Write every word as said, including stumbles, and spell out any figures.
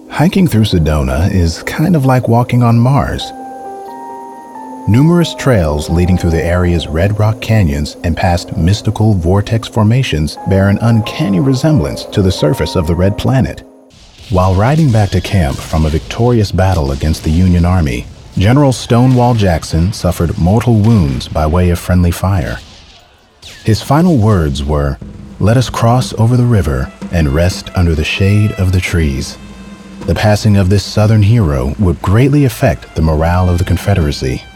Hiking through Sedona is kind of like walking on Mars. Numerous trails leading through the area's red rock canyons and past mystical vortex formations bear an uncanny resemblance to the surface of the Red Planet. While riding back to camp from a victorious battle against the Union Army, General Stonewall Jackson suffered mortal wounds by way of friendly fire. His final words were, "Let us cross over the river and rest under the shade of the trees." The passing of this Southern hero would greatly affect the morale of the Confederacy.